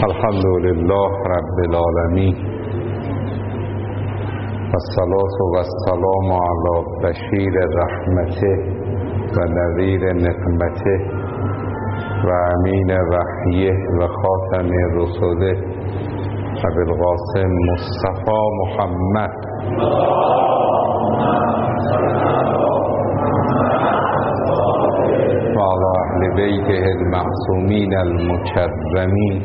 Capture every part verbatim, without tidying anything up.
الحمد لله رب العالمين والصلاة والسلام على بشیر رحمته و نذیر نقمته و امین وحیه و خاتم رسوله ابوالقاسم مصطفی محمد و علی اهل بیته المعصومین المکرمین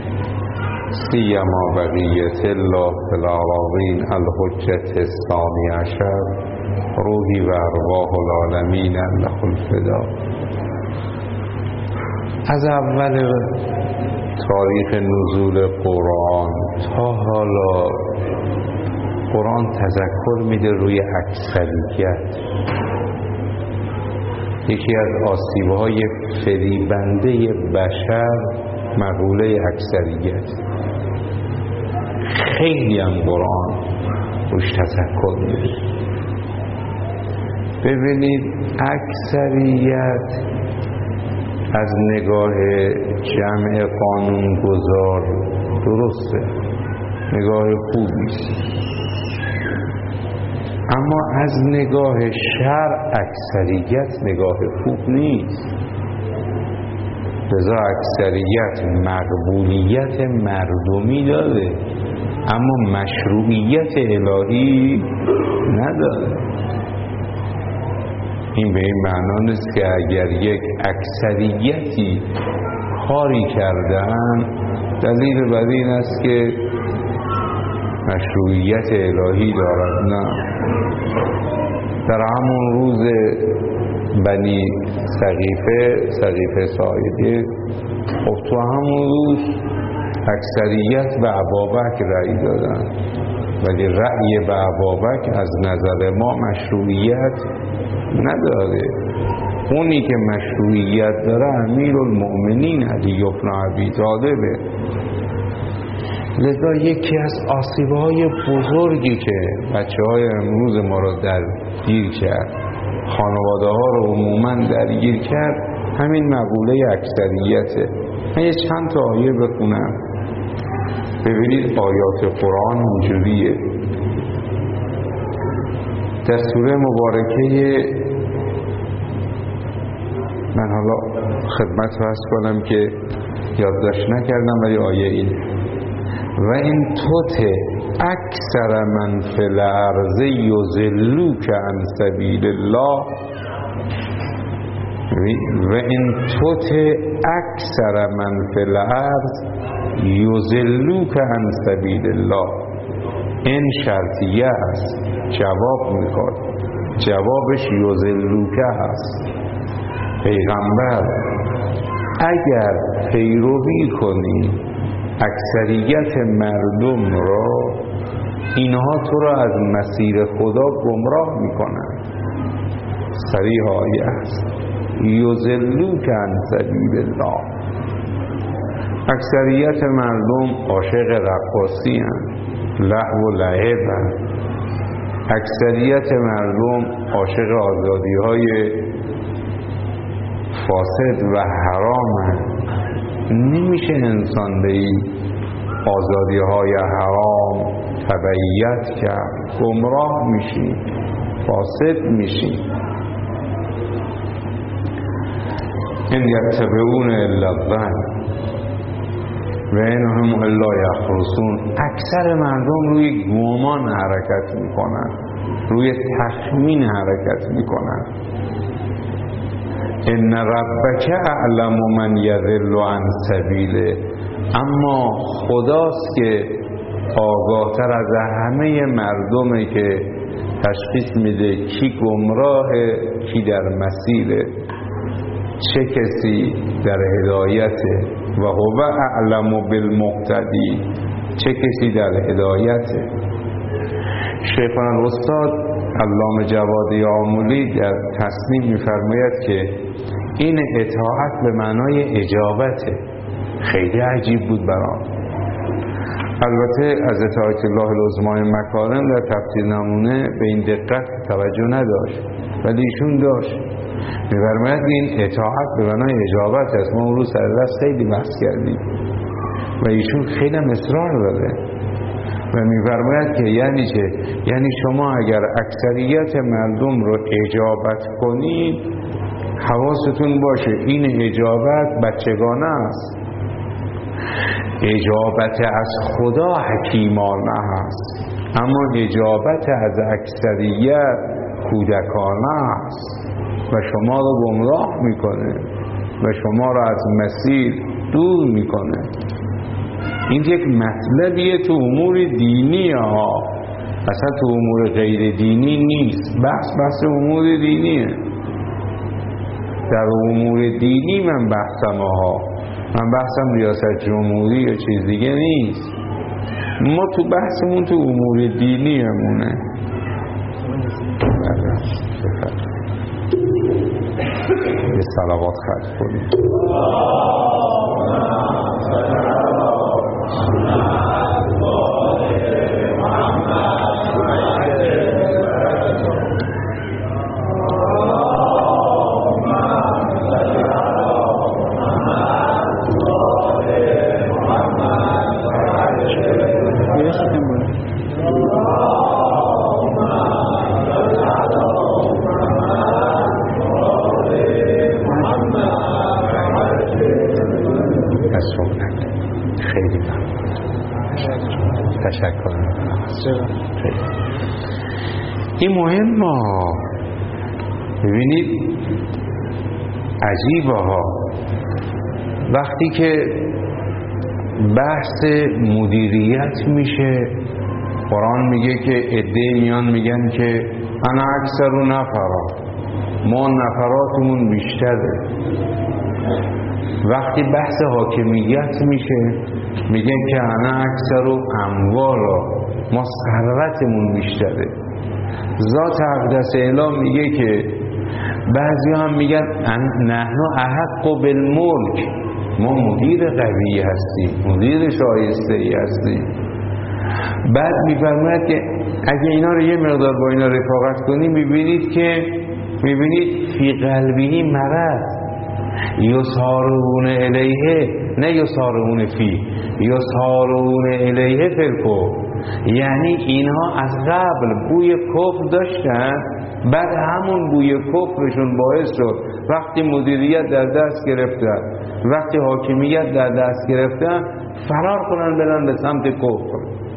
سیما بقیت الله فی العراقین الحجة الثانی عشر روحی و ارواح العالمین له الفدا. از اول تاریخ نزول قرآن تا حالا قرآن تذکر میده روی اکثریت. یکی از آسیب‌های فریبنده بشر مقوله اکثریت. خیلی هم قرآن روش تذکر میده. ببینید اکثریت از نگاه جمع قانونگذار درسته، نگاه خوبیست، اما از نگاه شرع اکثریت نگاه خوب نیست. لذا اکثریت مقبولیت مردمی داره اما مشروعیت الهی نداره. این به این معنا نیست که اگر یک اکثریتی کاری کردن دلیل بر این است که مشروعیت الهی دارد. نه، در همون روز بنی سقیفه سقیفه ساعده، خب تو همون روز اکثریت به ابابکر رأی دادن، ولی رأی به ابابکر از نظر ما مشروعیت نداره. اونی که مشروعیت داره امیرالمؤمنین علی بن ابی طالبه. لذا یکی از آسیب‌های بزرگی که بچه‌های امروز ما رو درگیر کرد، خانواده ها رو عموما درگیر کرد، همین مقوله اکثریته. من یه چند تا آیه بخونم ببینید آیات قرآن اونجوریه. در سوره مبارکه، من حالا خدمت رو عرض کنم که یادداشت نکردم ولی آیه اینه: و این توته اکثر من فی الارض یضلوک عن سبیل الله و این توته اکثر من فی الارض یضلوک عن سبیل الله. این شرطیه است، جواب میخواد، جوابش یضلوک هست. پیغمبر اگر پیروی کنی اکثریت مردم را، اینها تو را از مسیر خدا گمراه میکنن. صریح آیه است: یضلوک عن سبیل الله. اکثریت مردم عاشق رقاصی هستند، لهو و لعب هستند. اکثریت مردم عاشق آزادی های فاسد و حرام هستند. نمیشه انسان به این آزادی های حرام تبعیت کرد، گمراه میشی، فاسد میشی. این یتبعون الا الظن و انهم الا یخرصون. اکثر مردم روی گمان حرکت میکنن، روی تخمین حرکت میکنن. ان ربک اعلم من یضل عن سبیله. اما خداست که آگاهتر از همه مردمه که تشخیص میده کی گمراهه، کی در مسیره، چه کسی در هدایته. و هو اعلم بالمهتدی، چه کسی در هدایته. شیخنا الاستاد علامه جوادی آمولی در تصنیف میفرماید که این اطاعت به معنای اجابته. خیلی عجیب بود برام. البته از اطاعت الله العظمای مکارم در تفسیر نمونه به این دقت توجه نداشت، ولی ایشون داشت. می‌فرماید این اطاعت به معنای اجابت است. ما اون روز سر دست خیلی بحث کردیم. و ایشون خیلی اصرار داره و میفرماید که یعنی چه؟ یعنی شما اگر اکثریت مردم رو اجابت کنید، حواستون باشه این اجابت بچگانه است، اجابت از خدا حکیمانه است، اما اجابت از اکثریت کودکانه است و شما رو گمراه میکنه و شما رو از مسیر دور میکنه. این یک مطلبیه تو امور دینی ها، اصلا تو امور غیر دینی نیست. بحث بحث امور دینیه. در امور دینی من بحثم ها، من بحثم ریاست جمهوری یا چیز دیگه نیست. ما تو بحثمون تو امور دینی همونه. یه صلوات خرج کنیم. تشکر. این مهمه. ببینید عجیبه ها، وقتی که بحث مدیریت میشه، قرآن میگه که عده میان میگن که انا اکثر و نفرا، ما نفراتمون بیشتره. وقتی بحث حاکمیت میشه میگن که انا اکثر و اموالا، ما ثروتمون بیشتره. ذات اقدس اله میگه که بعضی هم میگن نحن احق بالملک، ما مدیر قوی هستیم، مدیر شایسته ای هستیم. بعد میفرماید که اگه اینا رو یه مقدار با اینا رفاقت کنی میبینید که میبینید فی قلبی مرض یسارون الیه، نه یسارون فی، یسارون الیه فلکو، یعنی اینها از قبل بوی کفر داشتن، بعد همون بوی کفرشون باعث شد وقتی مدیریت در دست گرفتن، وقتی حاکمیت در دست گرفتن، فرار کنن برن به سمت کفر،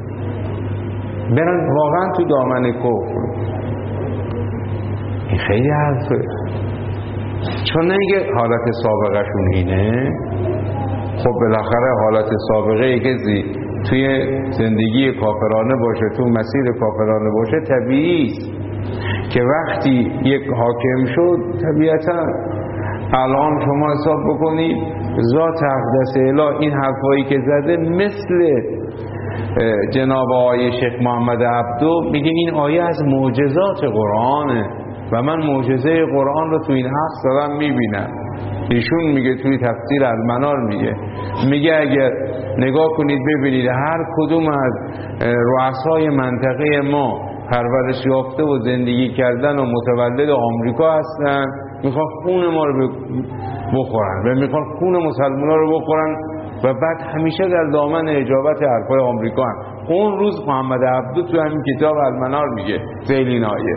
برن واقعا تو دامن کفر. این خیلی حرفه، چون نمیگه حالت سابقه شون اینه. خب بالاخره حالت سابقه ای کسی توی زندگی کافرانه باشه، تو مسیر کافرانه باشه، طبیعی است که وقتی یک حاکم شد، طبیعتا الان شما حساب بکنید ذات اقدس اله این حرفایی که زده مثل جناب آیه شیخ محمد عبدو میگه این آیه از معجزات قرآنه و من معجزه قرآن رو تو این حق دارم میبینم. ایشون میگه توی تفسیر المنار میگه میگه اگر نگاه کنید ببینید هر کدوم از رؤسای منطقه ما پرورش یافته و زندگی کردن و متولد آمریکا هستن، میخوان خون ما رو بخورن و میخوان خون مسلمان‌ها رو بخورن و بعد همیشه در دامن اجابت حرفای آمریکا هن. اون روز محمد عبدو تو همین کتاب المنار میگه فعل این آیه.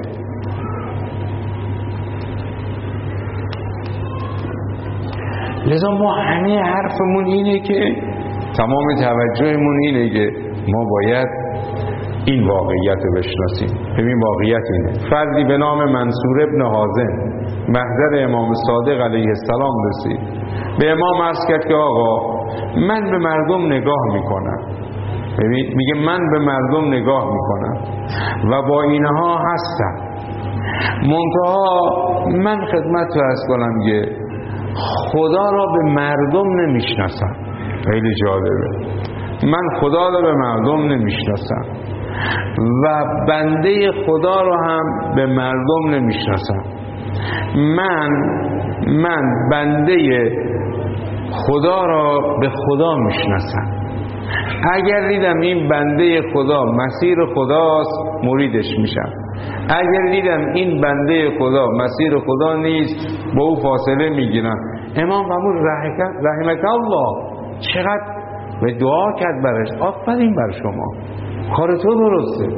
لذا ما همه حرفمون اینه که تمام توجهمون اینه که ما باید این واقعیت رو بشناسیم. ببین واقعیت اینه، فردی به نام منصور ابن حازم محضر امام صادق علیه السلام رسید، به امام عرض کرد که آقا من به مردم نگاه میکنم. ببین میگه من به مردم نگاه میکنم و با اینها هستم، منتها من خدمت رو عرض کنم که خدا را به مردم نمیشناسم. خیلی جالبه، من خدا را به مردم نمیشناسم و بنده خدا را هم به مردم نمیشناسم. من من بنده خدا را به خدا میشناسم. اگر دیدم این بنده خدا مسیر خداست مریدش میشم، اگر دیدم این بنده خدا مسیر خدا نیست با او فاصله میگیرم. امام فرمود رحمک الله، چقدر و دعا کرد برش. آفرین بر شما، کار تو درسته.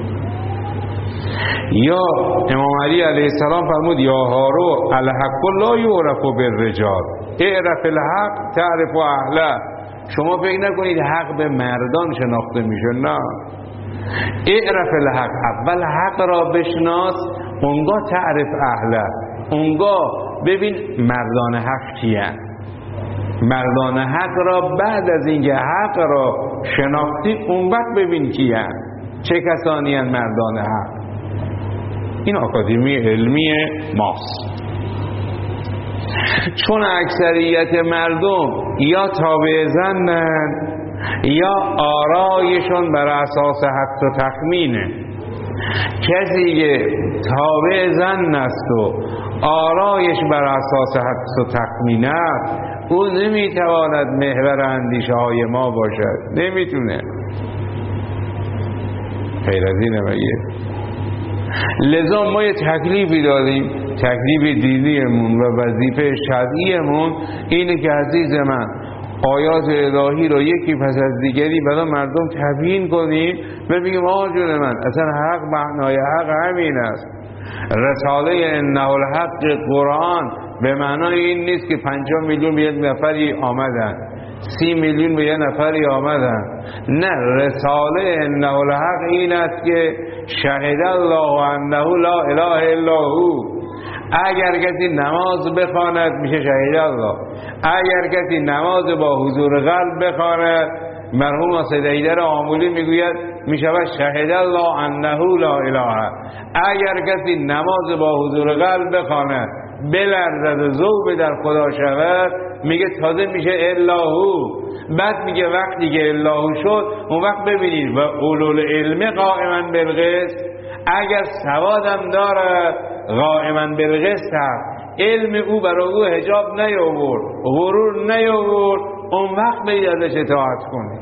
یا امام علی علیه السلام فرمود یا هارو الحق لا یعرف بالرجال اعرف الحق تعرف اهله. شما فکر نکنید حق به مردان شناخته میشه، نه، اعرف الحق، اول حق را بشناس، اونگاه تعرف اهله، اونگاه ببین مردان حق کیه. مردان حق را بعد از اینکه حق را شناختی اون وقت ببین کیه، چه کسانی هستند مردان حق. این آکادمی علمی ماست. چون اکثریت مردم یا تابع ظنن یا آرایشون بر اساس حدس و تخمینه. کسی که تابع ظن است و آرایش بر اساس حدس و تخمین است، او نمیتواند محور اندیشه های ما باشد، نمیتونه. غیر از اینه مگه؟ لذا ما یه تکلیفی داریم، تکلیف دینیمون و وظیفه شرعیمون اینه که عزیز من آیات الهی رو یکی پس از دیگری برای مردم تبیین کنیم و بگیم آقا جون من اصلا حق معنای حق همین است. رساله انه الحق قرآن به معنای این نیست که پنجاه میلیون به یک نفری آمدن، سی میلیون به یک نفری آمدن، نه، رساله انه الحق این است که شهد الله انه لا اله الا هو. اگر کسی نماز بخواند میشه شهید الله. اگر کسی نماز با حضور قلب بخواند، مرحوم سید حیدر آمولی میگوید میشود شهید الله انه لا اله. اگر کسی نماز با حضور قلب بخواند بلرزد ذوب در خدا شود، میگه تازه میشه اللهو. بعد میگه وقتی که اللهو شد اون وقت ببینید و اولول علم قائما بالقسط، اگر سوادم داره قائما بالقسط هست، علم او برای او حجاب نیاورد، غرور نیاورد، اون وقت باید ازش اطاعت کنی.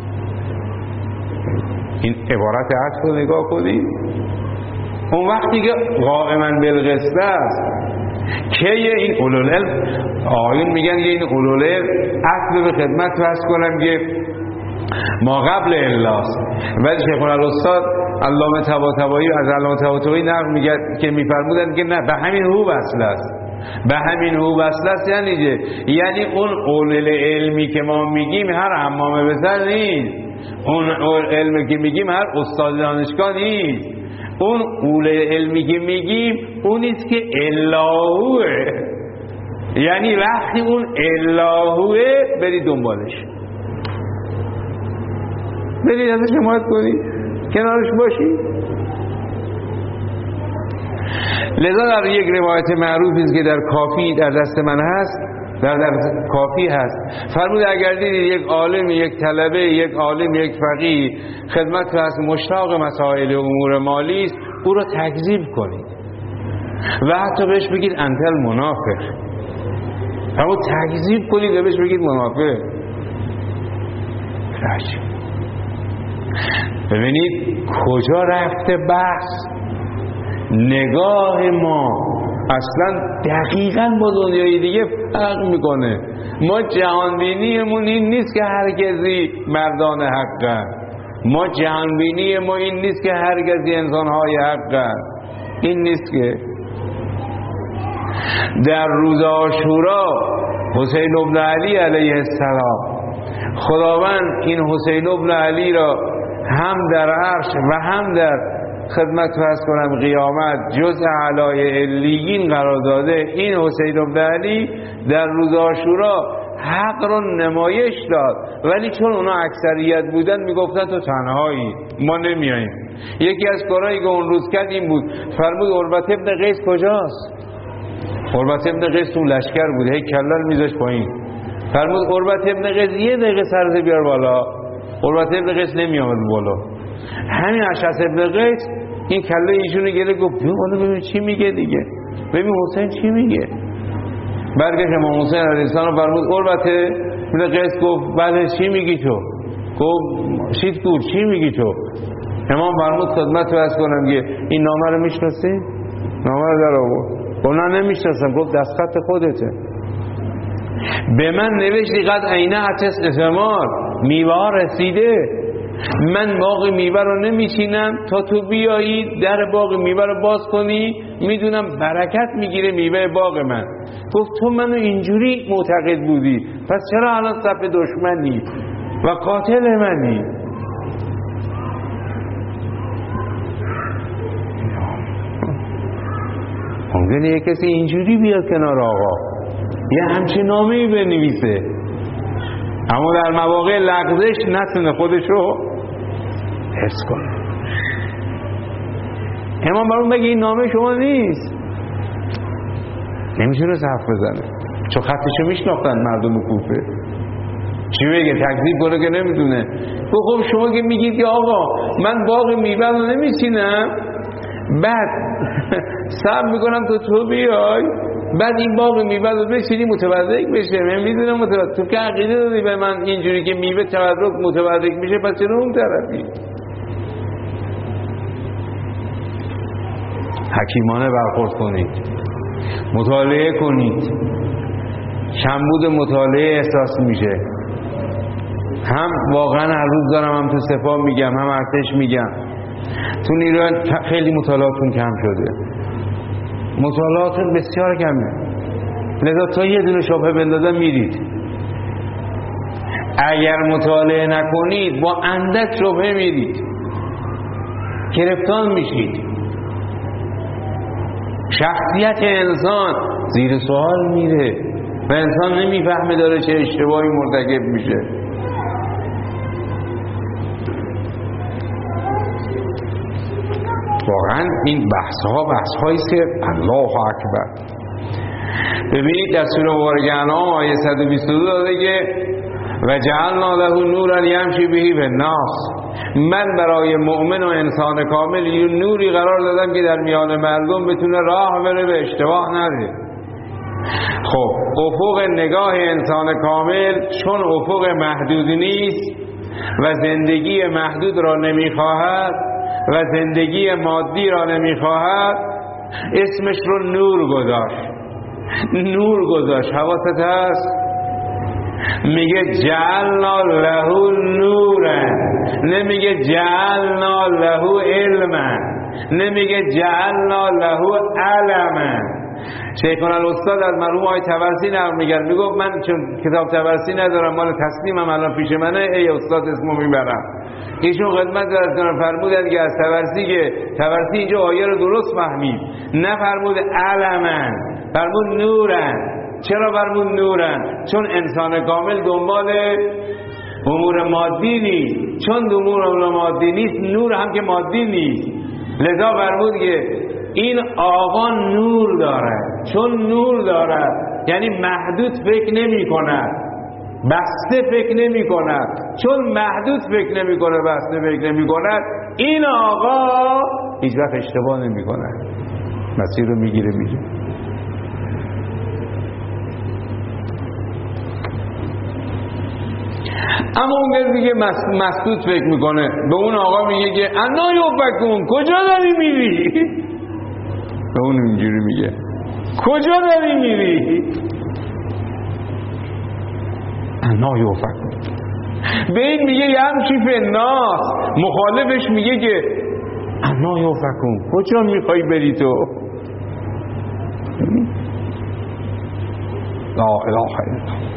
این عبارت عطف رو نگاه کنید. اون وقتی که قائما بالقسط است که این اولول علم، آیون میگن که این اولول علم اصل به خدمت فرض کنم که ما قبل الاست. ولی شیخ الاستاد علامه طباطبایی از علامه طباطبایی نقل میگه که میفرمودن که نه، به همین هو وصل است. به همین هو وصل است یعنی چه؟ یعنی اون اولول علمی که ما میگیم هر حمام بسر نیست، اون علمی که میگیم هر استاد دانشگاه نیست، اون اول علمی که میگیم اون نیست که اللهوه. یعنی وقتی اون اللهوه برید دنبالش، برید ازش حمایت کنید، کنارش باشید. لذا در یک روایت معروفی است که در کافی در دست من هست، در, در کافی هست، فرمود اگر دیدید یک عالم، یک طلبه، یک عالم، یک فقیه خدمت هست مشتاق مسائل امور مالی است، او را تکذیب کنید و حتی بهش بگید انت المنافق. فرمود تکذیب کنید و بهش بگید منافق. عجیب. ببینید کجا رفته بحث. نگاه ما اصلا دقیقاً با دنیای دیگه فرق میکنه. ما جهانبینیمون این نیست که هر کسی مردان حقن، ما جهانبینی ما این نیست که هر کسی انسانهای حقن، این نیست که. در روز عاشورا حسین بن علی علیه السلام، خداوند این حسین بن علی را هم در عرش و هم در خدمت فرض کنم قیامت جزء اعلای علیین قرار داده. این حسین بن علی در روز عاشورا حق رو نمایش داد، ولی چون اونا اکثریت بودن میگفتن تو تنهایی، ما نمیاییم. یکی از کارهایی که اون روز کرد این بود، فرمود عربت ابن قیس کجاست؟ عربت ابن قیس تو لشکر بود، هی کلل میذاش پایین. فرمود عربت ابن قیس یه دقیقه سرزه بیار بالا. عربت ابن قیس نمیامد بالا. همین اشعث ابن قیس این کله ایشونو گرفت گفت بیا بالا ببین چی میگه دیگه، ببین حسین چی میگه. برگشت امام حسین علیه السلام فرمود عربت ابن قیس گفت بله چی میگی تو؟ گفت شید کور چی میگی تو؟ امام فرمود خدمت رو از کنم که این نامه رو میشناسی؟ نامه رو در آورد. گفت نه نمیشناسم. گفت دستخط خودته. به من نوشتی قد عینه اتس اثمار، میوه ها رسیده، من باغ میوه رو نمیچینم تا تو بیایی در باغ میوه رو باز کنی، میدونم برکت میگیره میوه باغ من. گفت تو منو اینجوری معتقد بودی، پس چرا الان صف دشمنی و قاتل منی؟ ممکنه یه کسی اینجوری بیاد کنار آقا یه همچین نامه‌ای بنویسه، اما در مواقع لغزش نتونه خودشو حفظ کنه. امام برون بگه این نامه شما نیست، نمیتونه حرف بزنه چون خطشو میشناختن مردم کوفه. چی بگه؟ تکذیب کنه که نمیدونه. خب شما که میگید که آقا من باغ میوه رو نمیچینم، بعد صبر میکنم تو تو بیای، بعد این باغ میوه رو بچینی متبرک بشه. من میدونم متبرک، تو که عقیده دادی به من اینجوری که میوه تبرک متبرک میشه، پس چرا اون طرفی؟ حکیمانه برخورد کنید، مطالعه کنید. کمبود مطالعه احساس میشه. هم واقعا هر روز دارم هم تو سپاه میگم، هم ارتش میگم، تو نیروی خیلی مطالعاتون کم شده، مطالعات بسیار کمه، لذا تا یه دونه شبهه بندازم میرید. اگر مطالعه نکنید با اندک شبهه میرید، گرفتار میشید، شخصیت انسان زیر سوال میره و انسان نمیفهمه داره چه اشتباهی مرتکب میشه. واقعا این بحث ها بحث هایی که الله اکبر. ببینید در سوره مبارکه انعام آیه صد و بیست و دو داده که و جعلنا له نورا یمشی به بالناس، من برای مؤمن و انسان کامل یه نوری قرار دادم که در میان مردم بتونه راه بره، به اشتباه نره. خب افق نگاه انسان کامل چون افق محدود نیست و زندگی محدود را نمیخواهد و زندگی مادی را نمیخواهد، اسمش رو نور گذاشت. نور گذاشت، حواست هست؟ میگه جعلنا له نورا، نمیگه جعلنا له علما، نمیگه جعلنا له علما. شیخنا الاستاد از مرحوم آقای طبرسی نقل میگه، میگفت من چون کتاب طبرسی ندارم، مال تسلیمم الان پیش منه، ای استاد اسمو میبرم. ایشون خدمت دارد فرمودن که از طبرسی که طبرسی اینجا آیه رو درست فهمید، نه فرمود علما، فرمود نورن. چرا فرمود نورن؟ چون انسان کامل دنبال امور مادی نیست، چون امور مادی نیست نور هم که مادی نیست، لذا فرمود که این آقا نور دارد. چون نور دارد یعنی محدود فکر نمی کند، بسته فکر نمی کند. چون محدود فکر نمی کند، بسته فکر نمی کند، این آقا هیچ وقت اشتباه نمی کند، مسیر رو میگیره میره. اما اون کسی که مسدود فکر میکنه به اون آقا میگه که انا یوفکون، کجا داری میری؟ به اون اینجوری میگه کجا داری میری؟ انا یوفکون. به این میگه یمشی فی الناس، مخالفش میگه که انا یوفکون، کجا میخوای بری تو؟ لا اله الا الله.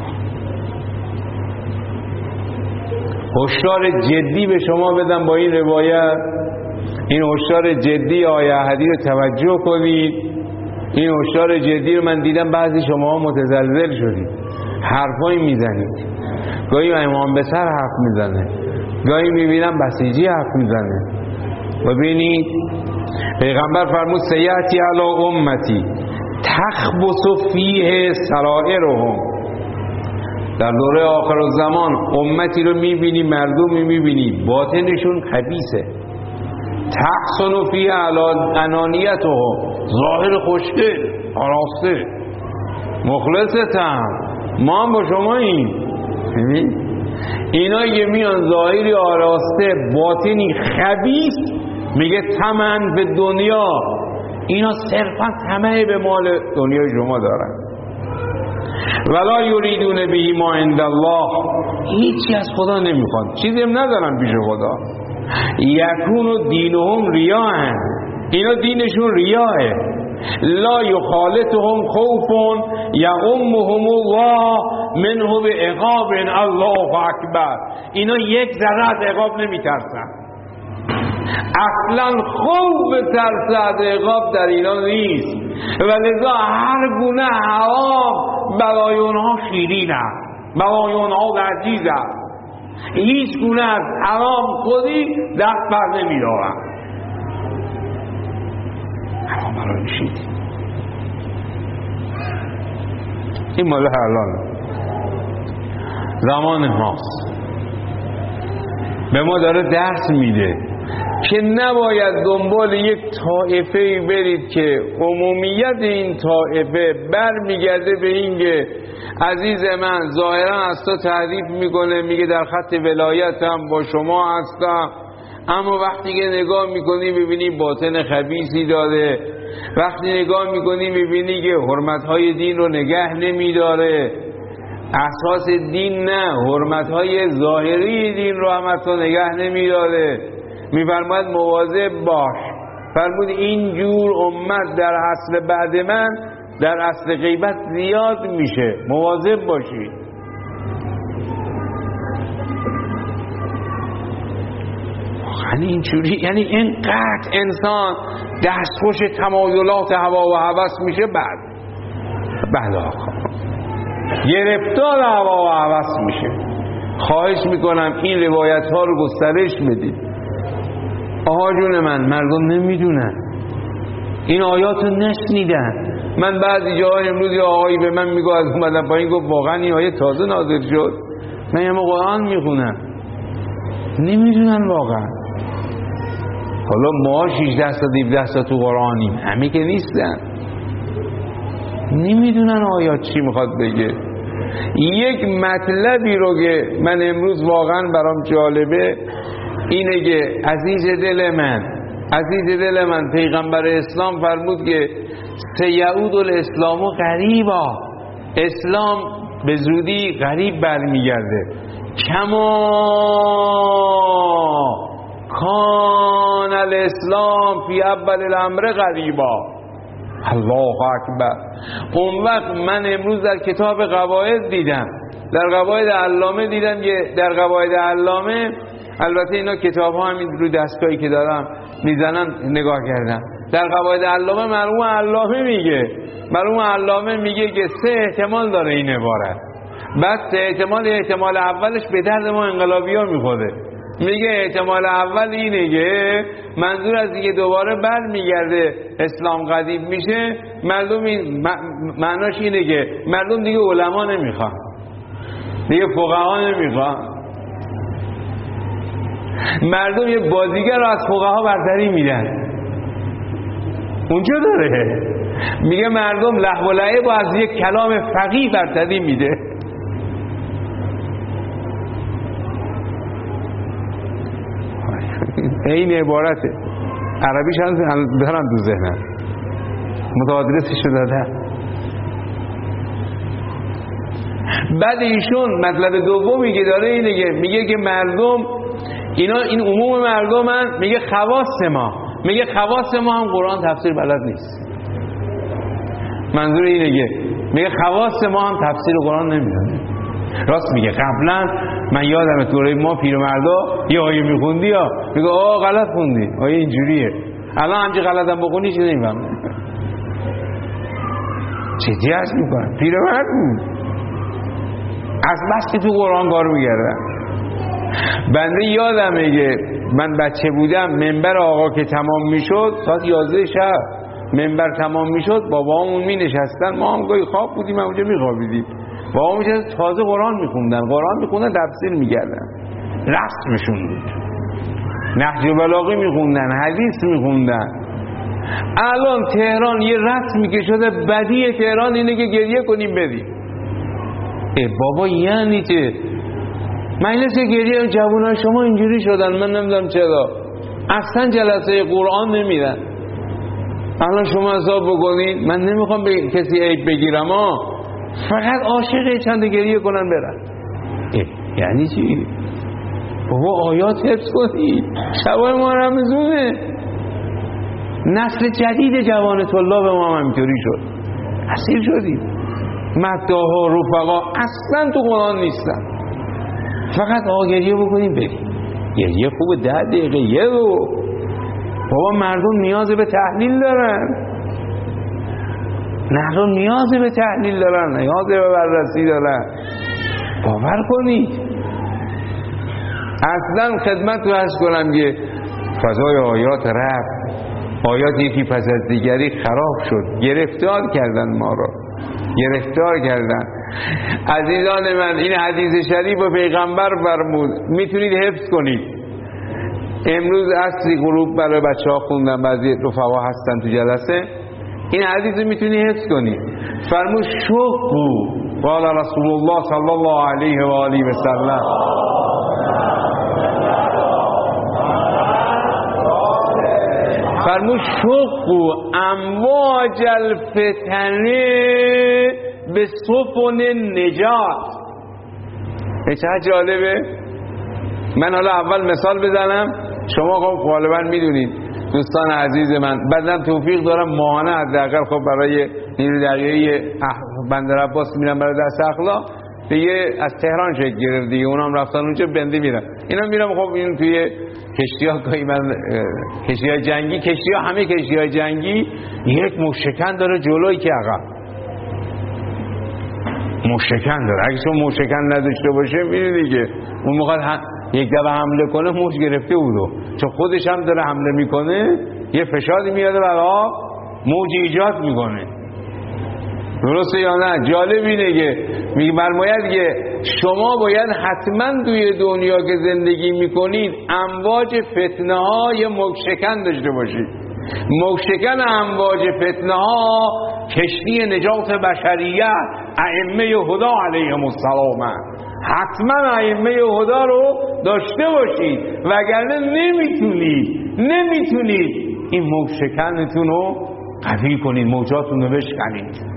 هشدار جدی به شما بدم با این روایت، این هشدار جدی آیه احدی رو توجه کنید. این هشدار جدی رو من دیدم بعضی شما متزلزل شدید، حرفایی میزنید، گاهی امام به سر حرف میزنه، گاهی میبینم بسیجی حرف میزنه. ببینید پیغمبر فرمود سیاتی علی امتی تخبث فیه سرائرهم، در دوره آخر الزمان امتی رو میبینی، مردمی میبینی باطنشون خبیثه، تحسن فیه انانیتهم، ظاهر خوشگل آراسته مخلصتم، ما هم با شما این اینا یه میان ظاهری آراسته باطنی خبیث، میگه طمع به دنیا، اینا صرفا طمع به مال دنیای شما دارن. ولا یریدون به ما عند الله، هیچی از خدا نمیخواد، چیزی هم ندارن پیش خدا. یکون دینهم ریاء، اینا دینشون ریاه. لا یخالطهم خوف یغمهم الله منه به عقاب الله اکبر، اینا یک ذره از عقاب نمیترسن، اصلا خوف ترس از عقاب در اینا نیست و لذا هر گونه حرام برای اونها شیرین است، برای اونها لذیذ است، هیچ گونه از حرام خودی دست بر نمی‌دارن. حرام برای شیرین، این مال حلال زمان ماست، به ما داره درس میده که نباید دنبال یک طائفه برید که عمومیت این طائفه برمیگرده به این که عزیز من ظاهرا از تو تعریف میکنه، میگه در خط ولایتم با شما هستم، اما وقتی که نگاه میکنی میبینی باطن خبیثی داره، وقتی نگاه میکنی میبینی که حرمتهای دین رو نگه نمیداره، اساس دین نه، حرمتهای ظاهری دین رو هم حتی نگه نمیداره، میفرماید مواظب باش. فرمود این جور امت در اصل بعد من در اصل غیبت زیاد میشه، مواظب باشید. یعنی اینجوری، یعنی اینقدر انسان دستخوش تمایلات هوا و هوس میشه، بعد بعد آقا گرفتار هوا و هوس میشه. خواهش میکنم این روایت ها رو گسترش بدید. آقا جون من، مردم نمیدونن، این آیات رو نشنیدن. من بعضی جاها امروز یه آقایی به من میگه از اومدن پایین، گفت واقعا این آیه تازه نازل شد، من یه قرآن میخونم، نمیدونن واقعا. حالا ما شانزده تا هفده تا تو قرآنیم، همه که نیستن، نمیدونن آیات چی میخواد بگه. یک مطلبی رو که من امروز واقعا برام جالبه اینه که عزیز دل من، عزیز دل من، پیغمبر اسلام فرمود که سیعود الاسلام غریبا، اسلام به زودی غریب برمیگرده. کما کان الاسلام فی اول الامر غریبا. الله اکبر. اون وقت من امروز در کتاب قواعد دیدم، در قواعد علامه دیدم که در قواعد علامه، البته اینا کتاب ها همین رو دستگاهی که دارم میزنم نگاه کردم، در قواعد علامه مرحوم علامه میگه، مرحوم علامه میگه که سه احتمال داره این عبارت. بعد سه احتمال، احتمال اولش به درد ما انقلابی ها میخوره. میگه احتمال اول اینه که منظور از دیگه دوباره بر میگرده اسلام قدیم میشه، مردم این معناش اینه که مردم دیگه علما نمیخوان، دیگه فقها نمیخوان، مردم یه بازیگر رو از فقها برتری میدن. اونجا داره میگه مردم لهو و لعب رو از یک کلام فقیه برتری میده. این عبارته، عربیش هم دارم تو ذهنم، متعادلتش رو دادم. بعد ایشون مطلب دومی که داره اینه که میگه که مردم اینا، این عموم مردمن، میگه خواص ما، میگه خواص ما هم قرآن تفسیر بلد نیست. منظور اینه که میگه خواص ما هم تفسیر قرآن نمیدونه. راست میگه. قبلا من یادم دوره ما پیرمردا یه آیه میخوندی یا میگه آه غلط خوندی، آیه اینجوریه. الان همچه غلطم بخونی چی نمیفهم. چه جهاز میکنن پیرمرد بود، از بس که تو قرآن کار میگردن. بنده یادمه که من بچه بودم، منبر آقا که تمام میشد ساعت یازده شب منبر تمام میشد، بابامون می نشستن، ما هم گاهی خواب بودیم، ما اونجا میخوابیدیم، بابا میشد تازه قرآن میخوندن، قرآن میخوندن تفسیر میکردن، رسمشون بود، نهج بلاغه میخوندن، حدیث میخوندن. الان تهران یه رسمی که شده بدی تهران اینه که گریه کنیم بدیم. ای بابا یعنی چه؟ مجلس گریه جوانان شما اینجوری شدن، من نمیدونم چرا اصلا جلسه قرآن نمیرن. الان شما حساب بکنید، من نمیخوام به کسی عیب بگیرم ها، فقط عاشق چند گریه کنن برن. یعنی چی؟ بابا آیات حفظ کنید، شبای ما رمضونه. نسل جدید جوان طلاب ما هم اینطوری شد، اسیر شدید. مداها رفقا اصلا تو قرآن نیستن، فقط آگریه بکنیم بریم. یه خوب ده دقیقه یه رو. بابا مردم نیاز به تحلیل دارن، مردم نیاز به تحلیل دارن، نیاز به بررسی دارن. باور کنید. اصلا خدمت رو عرض کنم که فضای آیات رفت، آیات یکی پس از دیگری خراب شد، گرفتار کردن ما را، گرفتار کردن. عزیزان من، این حدیث شریف و پیغمبر فرمود میتونید حفظ کنید. امروز عصری غروب برای بچه ها خوندن، بعضی رفقا هستن تو جلسه، این حدیث رو میتونید حفظ کنید. فرمود شقوا قال رسول الله صلی الله علیه و آله و سلم، فرمود شقوا امواج الفتنه به سفن نجات. چه جالبه. من حالا اول مثال بزنم، شما خب غالبا میدونید دوستان عزیز من، بعدم توفیق دارم ماهانه حداقل خب برای نیروی دریایی بندر عباس میرم برای درس اخلاق دیگه، از تهران شکل گرفت دیگه، اونام رفتن اونجا بنده میرم، اینا میرم. خب این توی کشتی‌ها گاهی من کشتی‌های جنگی، کشتی‌ها همه کشتی‌های جنگی یک موشکن داره جلوی که عقب موشکن داره. اگه شما موشکن نداشته باشه میدونی دیگه اون موقع یک دفعه حمله کنه موج گرفته بودو، چون خودش هم داره حمله میکنه یه فشاری میاد برای موج ایجاد میکنه. درسته یا نه؟ جالب اینه که میگه فرماید که شما باید حتما توی دنیا که زندگی میکنید امواج فتنه های موجشکن داشته باشید. موجشکن امواج فتنه ها کشتی نجات بشریت ائمه هدا علیهم السلام، حتما ائمه هدا رو داشته باشید، وگرنه نمیتونید نمیتونید این موجشکنتون رو قوی کنید، موجاتون رو بشکنید.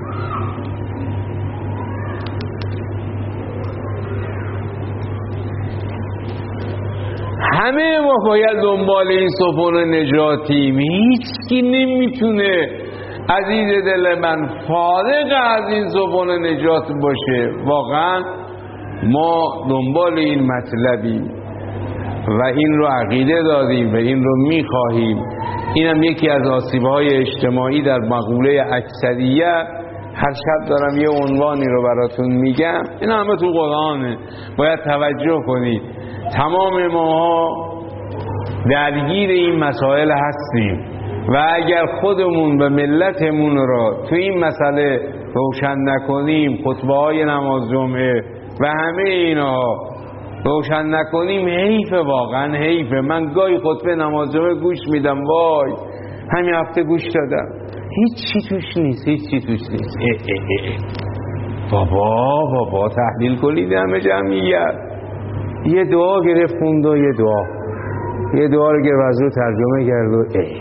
همه ما باید دنبال این سفن نجاتیم. هیچ کی نمیتونه عزیز دل من فارغ از این سفن نجات باشه. واقعا ما دنبال این مطلبیم و این رو عقیده داریم و این رو میخواهیم. اینم یکی از آسیب‌های اجتماعی در مقوله اکثریت. هر شب دارم یه عنوانی رو براتون میگم، این همه تو قرآنه، باید توجه کنید. تمام ما درگیر این مسائل هستیم و اگر خودمون و ملتمون را تو این مسئله روشن نکنیم، خطبه های نماز جمعه و همه اینا روشن نکنیم، حیفه، واقعا حیفه. من گاهی خطبه نماز جمعه گوش میدم، وای همین هفته گوش دادم هیچ چی توش نیست، هیچ چی توش نیست. اه اه اه. بابا بابا تحلیل کنید همه جمعیت. یه دعا گرفت خوند و یه دعا یه دعا رو گرفت از رو ترجمه کرد و ای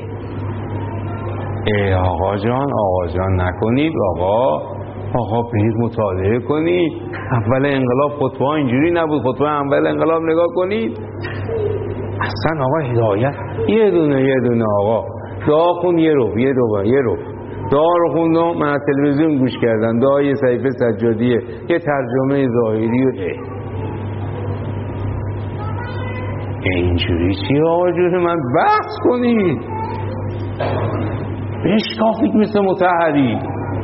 ای آقا جان آقا جان نکنید، آقا آقا برید مطالعه کنید. اول انقلاب خطبه اینجوری نبود، خطبه اول انقلاب نگاه کنید اصلا آقا هدایت یه دونه یه دونه آقا دعا خون یه رو یه دو یه رو دعا رو خوندم، من از تلویزیون گوش کردن، دعا یه صحیفه سجادیه، یه ترجمه ظاهری و ای اینجوری چی آقا جون من بحث کنید، بشکافید مثل مطهری،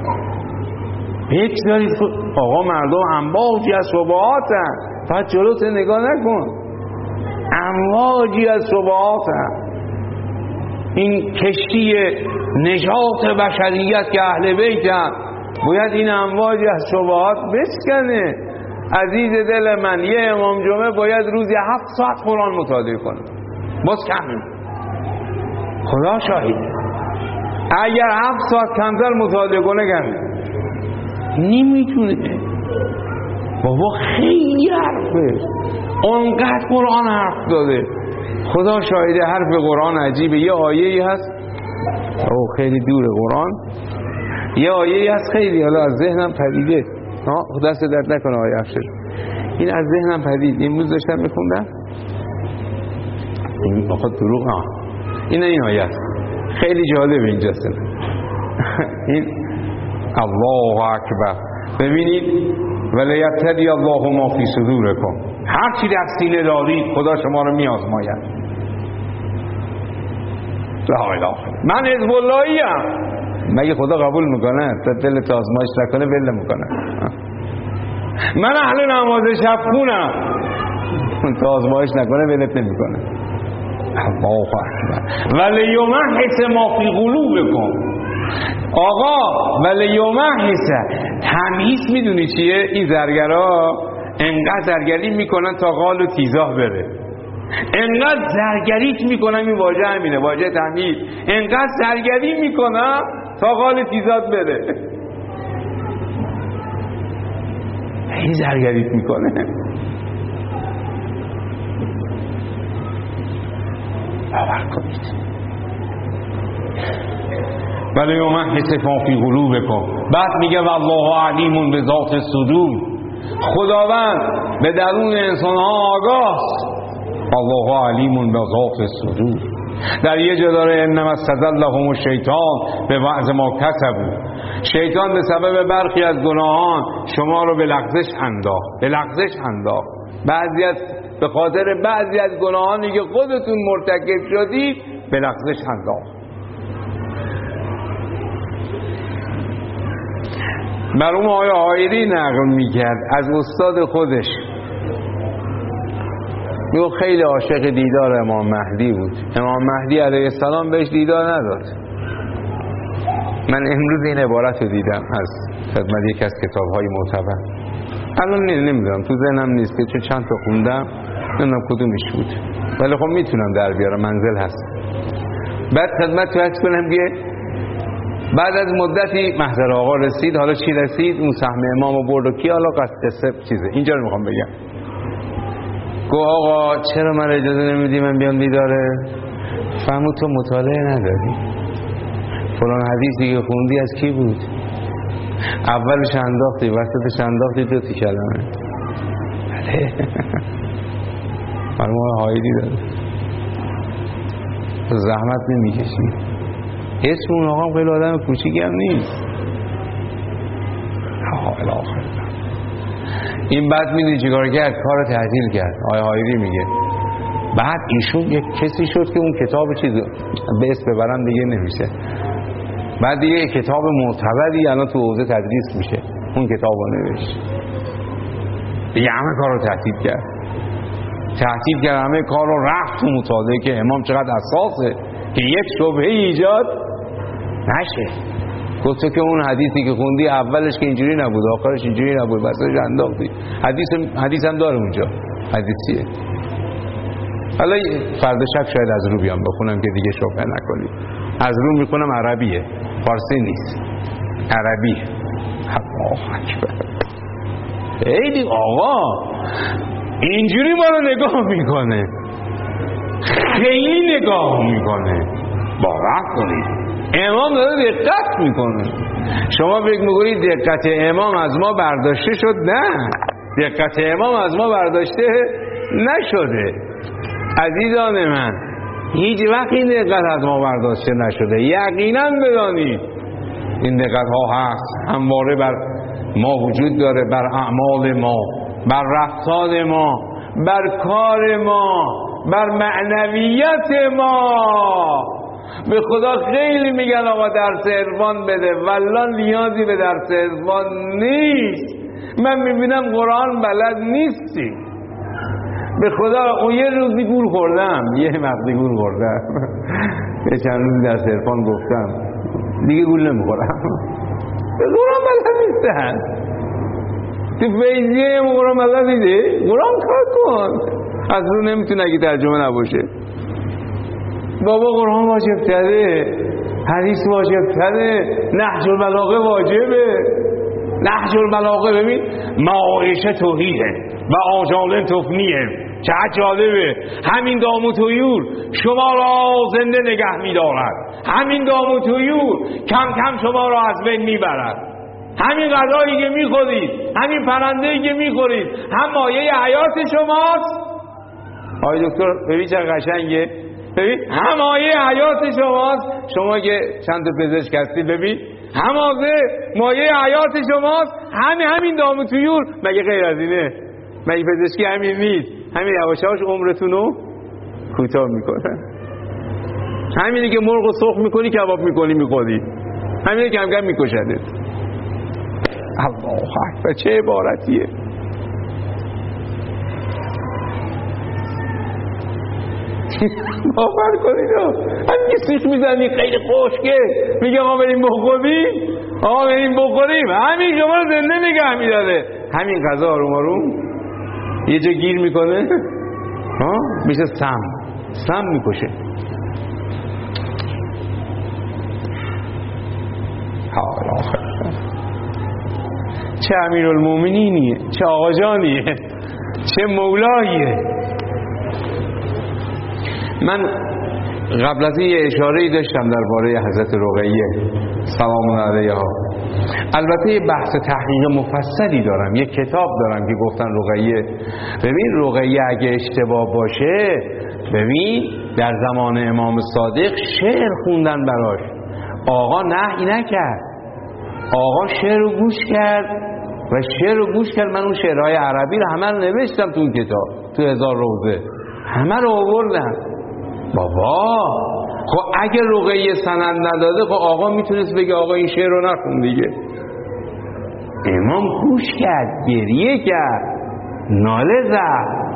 بگذارید آقا مردم امواجی از شبهاتن، فقط جلوت نگاه نکن، امواجی از شبهاتن. این کشتی نجات بشریت که اهل بیتن باید این امواج از شبهات بشکنه. عزیز دل من، یه امام جمعه باید روزی هفت ساعت قرآن مطالعه کنه، باز کمی، خدا شاهد. اگر هفت ساعت کمتر مطالعه کنه کمی نمیتونه. بابا خیلی حرفه، اونقدر قرآن حرف داده، خدا شاهده. حرف قرآن عجیبه. یه آیه‌ای هست او خیلی دوره قرآن، یه آیه‌ای هست خیلی حالا از ذهنم پریده، ها دست درد نکنه آقای افشار. این از ذهنم پدید امروز داشتم میخوندم این بخواد دروغ ها این این آیت خیلی جالب اینجاست. این الله اکبر. ببینید ولیبتلی الله ما فی صدورکم، هر چی در سینه دارید خدا شما رو میآزماید. لا اله من حزب اللهی ام، مگه خدا قبول میکنه؟ تا دلت آزمایش نکنه ول میکنه. من اهل نماز شب خونم، تا آزمایش نکنه ولت نمیکنه. الله اکبر. ولیمحص ما فی قلوبکم. آقا ولیمحص تمحیص میدونی چیه؟ این زرگرها انقدر زرگری میکنن تا قال و تیزاه بره، انقدر زرگریت میکنن، این واژه همینه، واژه تمحیص، انقدر زرگری میکنن تا قال تیزات بره. این زرگریت میکنه. باور کنید. ولی یمحص ما فی قلوبکم. بعد میگه والله علیم بذات الصدور، خداوند به درون انسان ها آگاست. الله علیم بذات الصدور. در یه جا داره انما استزلهم الشیطان به بعض ما کسبوا، شیطان به سبب برخی از گناهان شما رو به لغزش انداخت، به لغزش انداخت. بعضی از به خاطر بعضی از گناهانی که خودتون مرتکب شدید به لغزش انداخت. مرحوم آقای حایری نقل میکرد از استاد خودش، میگه خیلی عاشق دیدار امام مهدی بود. امام مهدی علیه السلام بهش دیدار نداد. من امروز این عبارت رو دیدم از خدمت یک از کتاب‌های معتبر، الان نمیدونم تو ذهنم نیست که چون چند تا خوندم نمیدونم کدومش بود، ولی خب میتونم در بیارم، منزل هست. بعد خدمت تو عرض کنم که بعد از مدتی محضر آقا رسید. حالا چی رسید؟ اون سهم امامو برد و کی، حالا قصه چیزه اینجا رو میخوام بگم. گو آقا چرا من اجازه نمیدی من بیام دیداره؟ فهمو تو مطالعه نداری، فلان حدیثی که خوندی از کی بود؟ اولش انداختی، وسطش انداختی، دو تی کلمه. بله فرمای هایدی داره، زحمت نمیکشی. اسم اون آقا خیلی آدم کوچیکی هم نیست. حال آخر این بعد میدونی چیکار کرد؟ کار تعطیل کرد. آقای هایدی میگه بعد ایشون یک کسی شد که اون کتاب چیز به اسم ببرم دیگه نمیشه، بعد دیگه کتاب معتبری الان تو حوزه تدریس میشه، اون کتاب رو نوشت دیگه، همه کار رو تعطیل کرد. تعطیل کرد همه کار رو، رفت تو مطالعه که امام چقدر اساسه که یک شبهه ایجاد نشه. گفت که اون حدیثی که خوندی اولش که اینجوری نبود، آخرش اینجوری نبود، وسطش انداختی. حدیث حدیث هم داره اونجا، حدیثیه. حالا فردا شب شاید از رو بیام بخونم که دیگه شبهه نکنید. از رو میخونم، عربیه، فارسی نیست، عربیه. الله اکبر. خیلی آقا اینجوری ما رو نگاه میکنه، خیلی نگاه میکنه، باور کنید. امام داره دقت میکنه. شما فکر میکنید دقت امام از ما برداشته شد؟ نه، دقت امام از ما برداشته نشده. عزیزان من، هیچ وقت این دقت از ما برداشته نشده. یقینا بدانید این دقت ها هست، همواره بر ما وجود داره، بر اعمال ما، بر رفتار ما، بر کار ما، بر معنویت ما. به خدا خیلی میگن آقا درس عرفان بده، والله نیازی به درس عرفان نیست. من میبینم قرآن بلد نیستی. به خدا اون یه روزی گول خوردم، یه وقتی گول خوردم یه چند روزی درس عرفان گفتم دیگه گول نمیخورم. به قرآن بلد نیستن. تو فیضیه قرآن بلد نیده، قرآن کار کن. از رو نمیتونه اگه ترجمه نباشه. بابا قرآن واجب تره، حدیث واجب تره، نهج البلاغه واجبه. نهج البلاغه ببین معایشه توحیده و آجال تفنیه. چه جالبه، همین دام و طیور شما را زنده نگه می‌دارد، همین دام و طیور کم کم شما را از بین میبرد، همین غذایی که میخورید، همین پرنده‌ای که میخورید هم مایه حیات شماست. آقای دکتر ببین چه قشنگه، ببین هم مایه حیات شماست. شما که چند تا پزشک هستی ببین هم مایه حیات شماست، همین همین دام طیور. مگه غیر از اینه؟ مگه پزشکی همین نیست؟ همین یواش یواش عمرتون رو کوتاه میکنه. همینی که مرغ رو سرخ میکنی کباب میکنی میخوری، همینی کم کم میکشنت. الله اکبر چه عبارتیه. باور کنید همین که سیخ میزنی خیلی خوشگه، میگه آقا بریم بخوریم، آقا بریم بخوریم، همین شما رو زنده نگه میداره. همین غذا آروم آروم یه جا گیر میکنه ها میشه سم سم میکشه. حالا چه امیرالمومنینیه، چه آقا جانیه، چه مولاییه. من قبل از این یه اشاره‌ای داشتم درباره حضرت رقیه سلام علیها. البته یه بحث تحقیق مفصلی دارم، یه کتاب دارم که گفتن رقیه. ببین رقیه اگه اشتباه باشه، ببین در زمان امام صادق شعر خوندن براش، آقا نهی نکرد، آقا شعر رو گوش کرد و شعر رو گوش کرد. من اون شعرهای عربی رو همه رو نوشتم تو اون کتاب، تو هزار روزه همه رو آوردم. بابا خب اگه رقیه سند نداده، خب آقا میتونست بگه آقا این شعر رو نخون دیگه. امام گوش کرد، گریه کرد، ناله زد.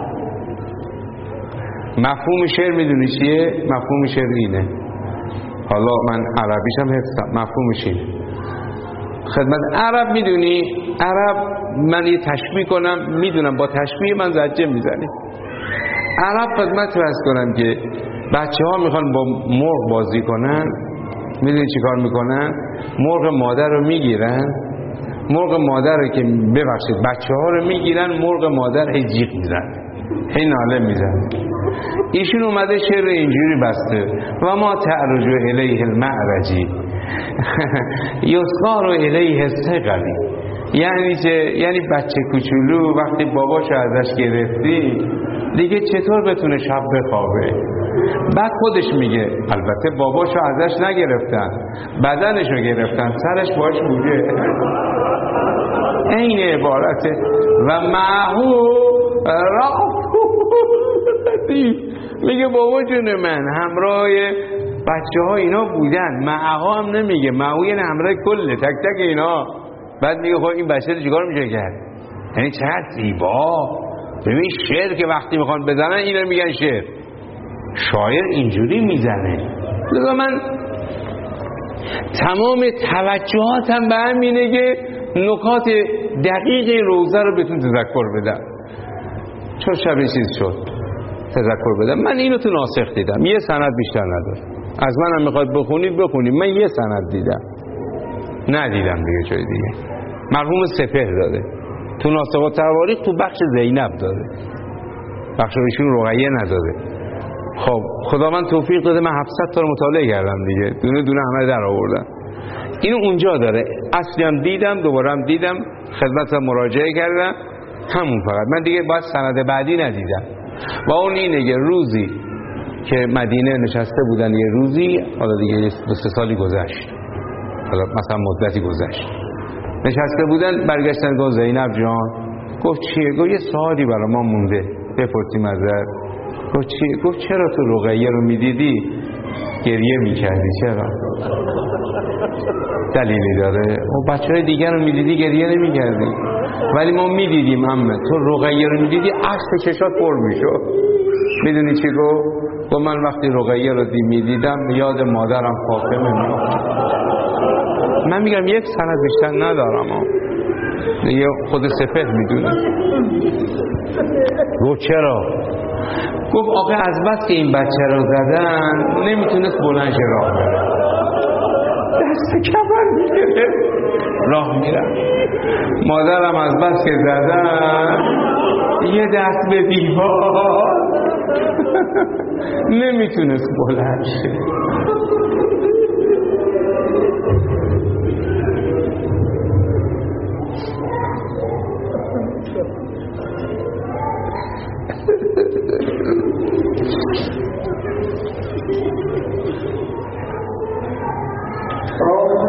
مفهوم شعر میدونی چیه؟ مفهوم شعر اینه، حالا من عربیشم حفظم، مفهومش اینه. خدمت عرب میدونی، عرب من یه تشبیه کنم، میدونم با تشبیه من زجه میزنی. عرب خدمت فرض کنم که بچه ها میخوان با مرغ بازی کنن، میدونی چی کار میکنن؟ مرغ مادر رو میگیرن، مرغ مادر رو که ببخشید بچه ها رو میگیرن، مرغ مادر هی جیغ میزن، هی ناله میزن. ایشون اومده شعر اینجوری بسته: و ما تعرج الیه المعرجی یسقار الیه الثقلی. یعنی چه؟ یعنی بچه کوچولو وقتی باباشو ازش گرفتی دیگه چطور بتونه شب بخوابه؟ بعد خودش میگه البته باباشو ازش نگرفتن، بدنشو گرفتن، سرش باش بوده. این عبارته. و معهو رافتی، میگه بابا جون من همراه بچه ها اینا بودن. معها هم نمیگه، معهو یعنی همراه کله، تک تک اینا. بعد میگه خب این بچه رو چیکار میشه کرد؟ یعنی چقدر زیبا. ببین شعر که وقتی میخوان بزنن اینا میگن شعر، شاعر اینجوری میزنه. لذا من تمام توجهاتم به همینه که نکات دقیق روزه رو بهتون تذکر بدم، چون شب چیز شد تذکر بدم. من اینو تو ناسخ دیدم، یه سند بیشتر نداره. از منم میخواد بخونید بخونید، من یه سند دیدم، ندیدم دیگه جای دیگه. مرحوم سپهر داده تو ناسخ و تواریخ، تو بخش زینب داده، بخش ایشون رقیه نداده. خب خدا من توفیق داده، من هفتصد تا رو مطالعه کردم دیگه، دونه دونه همه در آوردم. اینو اونجا داره، اصلی هم دیدم، دوباره هم دیدم، خدمتم مراجعه کردم، همون فقط. من دیگه باید سند بعدی ندیدم. و اون اینه که روزی که مدینه نشسته بودن، یه روزی، حالا دیگه دو سه سالی گذشت، حالا مثلا مدتی گذشت، نشسته بودن، برگشتن گفت زینب جان. گفت چیه؟ گفت یه سوالی برای ما مونده بپرسیم ازت. گفت چیه؟ گفت چرا تو رقیه رو میدیدی گریه میکردی؟ چرا؟ دلیلی داره؟ و بچه های دیگر رو میدیدی گریه نمیکردی، ولی ما میدیدیم عمه تو رقیه رو میدیدی اشک چشات پر میشد. میدونی چی گفت؟ گفت من وقتی رقیه رو میدیدم یاد مادرم فاطمه میاد. من میگم یک سند بیشتر ندارم، دیگه خود سپهر میدونه. گفت چرا؟ گفت آقا از بس که این بچه رو زدن نمیتونست بلند شه راه بره، دست کمر میگیره راه میرم. مادرم از بس که زدن یه دست به دیوار نمیتونست بلند شه.